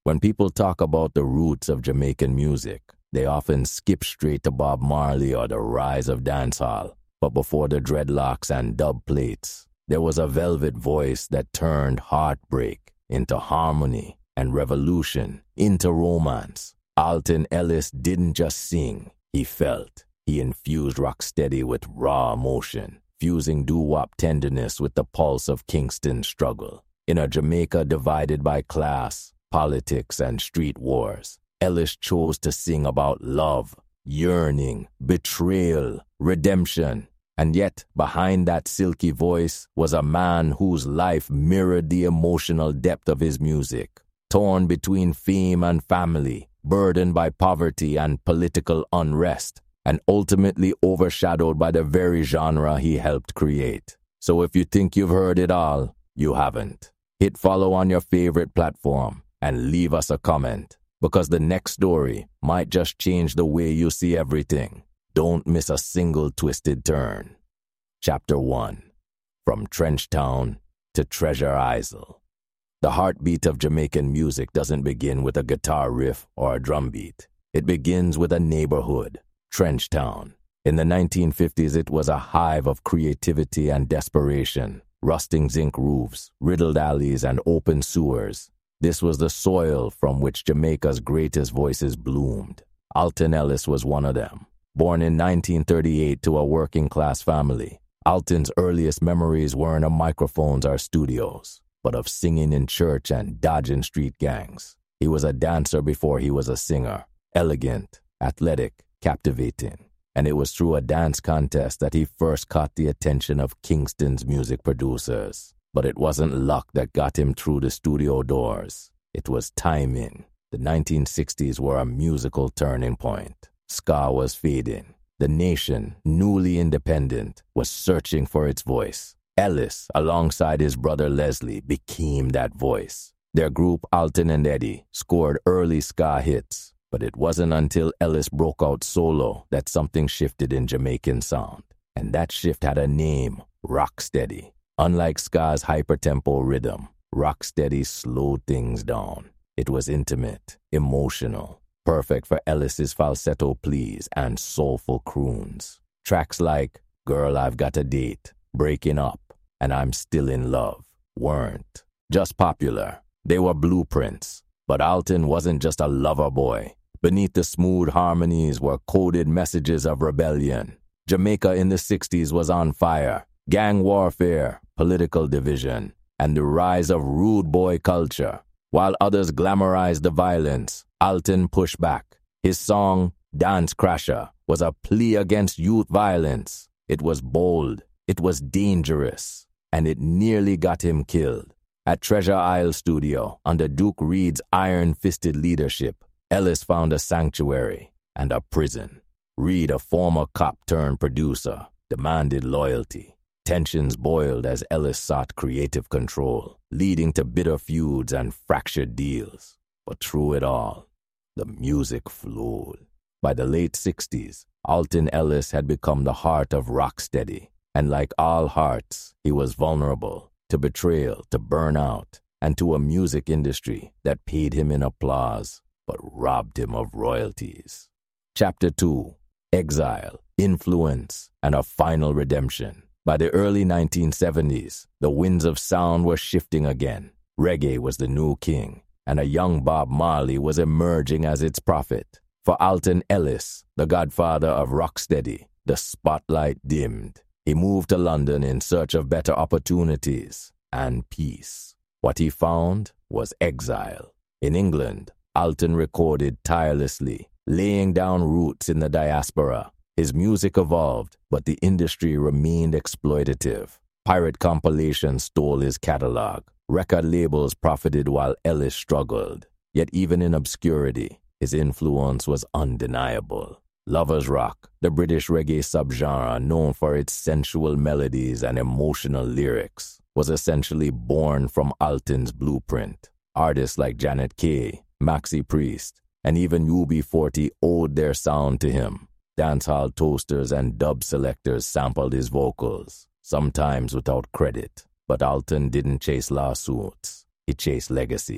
When people talk about the roots of Jamaican music, they often skip straight to Bob Marley or the rise of dancehall. But before the dreadlocks and dub plates, there was a velvet voice that turned heartbreak into harmony and revolution into romance. Alton Ellis didn't just sing, he felt. He infused rocksteady with raw emotion, fusing doo-wop tenderness with the pulse of Kingston struggle. In a Jamaica divided by class, politics, and street wars, Ellis chose to sing about love, yearning, betrayal, redemption. And yet, behind that silky voice was a man whose life mirrored the emotional depth of his music. Torn between fame and family, burdened by poverty and political unrest, and ultimately overshadowed by the very genre he helped create. So if you think you've heard it all, you haven't. Hit follow on your favorite platform and leave us a comment, because the next story might just change the way you see everything. Don't miss a single twisted turn. Chapter 1. From Trenchtown to Treasure Isle. The heartbeat of Jamaican music doesn't begin with a guitar riff or a drum beat. It begins with a neighborhood, Trenchtown. In the 1950s, it was a hive of creativity and desperation. Rusting zinc roofs, riddled alleys, and open sewers. This was the soil from which Jamaica's greatest voices bloomed. Alton Ellis was one of them. Born in 1938 to a working-class family, Alton's earliest memories weren't of microphones or studios, but of singing in church and dodging street gangs. He was a dancer before he was a singer, elegant, athletic, captivating. And it was through a dance contest that he first caught the attention of Kingston's music producers. But it wasn't luck that got him through the studio doors. It was timing. The 1960s were a musical turning point. Ska was fading. The nation, newly independent, was searching for its voice. Ellis, alongside his brother Leslie, became that voice. Their group, Alton and Eddie, scored early ska hits. But it wasn't until Ellis broke out solo that something shifted in Jamaican sound. And that shift had a name, rocksteady. Unlike ska's hyper-tempo rhythm, rocksteady slowed things down. It was intimate, emotional, perfect for Ellis's falsetto pleas and soulful croons. Tracks like Girl, I've Got a Date, Breaking Up, and I'm Still in Love weren't just popular. They were blueprints. But Alton wasn't just a lover boy. Beneath the smooth harmonies were coded messages of rebellion. Jamaica in the 60s was on fire. Gang warfare, political division, and the rise of rude boy culture. While others glamorized the violence, Alton pushed back. His song, Dance Crasher, was a plea against youth violence. It was bold, it was dangerous, and it nearly got him killed. At Treasure Isle Studio, under Duke Reid's iron-fisted leadership, Ellis found a sanctuary and a prison. Reid, a former cop-turned-producer, demanded loyalty. Tensions boiled as Ellis sought creative control, leading to bitter feuds and fractured deals. But through it all, the music flowed. By the late 60s, Alton Ellis had become the heart of rocksteady, and like all hearts, he was vulnerable to betrayal, to burnout, and to a music industry that paid him in applause, but robbed him of royalties. Chapter 2. Exile, Influence, and a Final Redemption. By the early 1970s, the winds of sound were shifting again. Reggae was the new king, and a young Bob Marley was emerging as its prophet. For Alton Ellis, the godfather of rocksteady, the spotlight dimmed. He moved to London in search of better opportunities and peace. What he found was exile. In England, Alton recorded tirelessly, laying down roots in the diaspora. His music evolved, but the industry remained exploitative. Pirate compilations stole his catalog. Record labels profited while Ellis struggled. Yet even in obscurity, his influence was undeniable. Lovers rock, the British reggae subgenre known for its sensual melodies and emotional lyrics, was essentially born from Alton's blueprint. Artists like Janet Kay, Maxi Priest, and even UB40 owed their sound to him. Dancehall toasters and dub selectors sampled his vocals, sometimes without credit. But Alton didn't chase lawsuits. He chased legacy.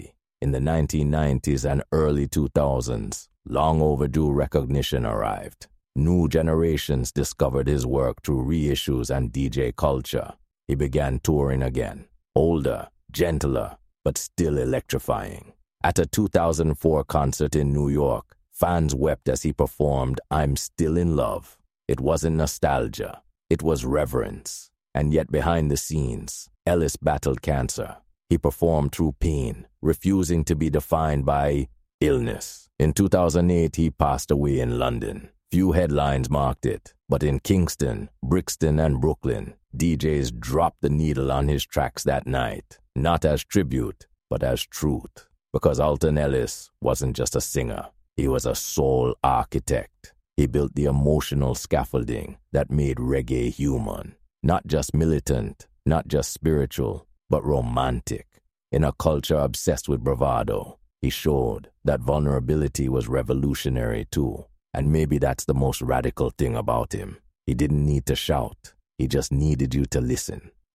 In the 1990s and early 2000s, long overdue recognition arrived. New generations discovered his work through reissues and DJ culture. He began touring again, older, gentler, but still electrifying. At a 2004 concert in New York, fans wept as he performed I'm Still in Love. It wasn't nostalgia, it was reverence. And yet behind the scenes, Ellis battled cancer. He performed through pain, refusing to be defined by illness. In 2008, he passed away in London. Few headlines marked it, but in Kingston, Brixton, and Brooklyn, DJs dropped the needle on his tracks that night, not as tribute, but as truth. Because Alton Ellis wasn't just a singer, he was a soul architect. He built the emotional scaffolding that made reggae human. Not just militant, not just spiritual, but romantic. In a culture obsessed with bravado, he showed that vulnerability was revolutionary too. And maybe that's the most radical thing about him. He didn't need to shout. He just needed you to listen.